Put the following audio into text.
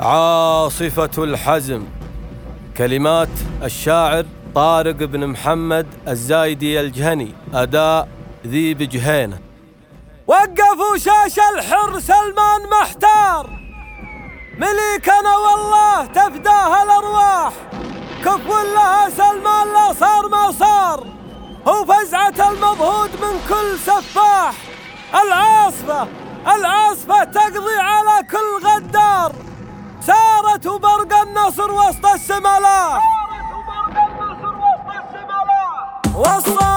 عاصفة الحزم. كلمات الشاعر طارق بن محمد الزايدي الجهني. أداء ذيب جهينة. وقفوا شاش الحر سلمان محتار، مليكنا والله تفداه الأرواح. كفوا لها سلمان لا صار ما صار، هو فزعة المضهود من كل سفاح. العاصفة تقضي على كل غدار، سارت وبرق النصر وسط السملاح.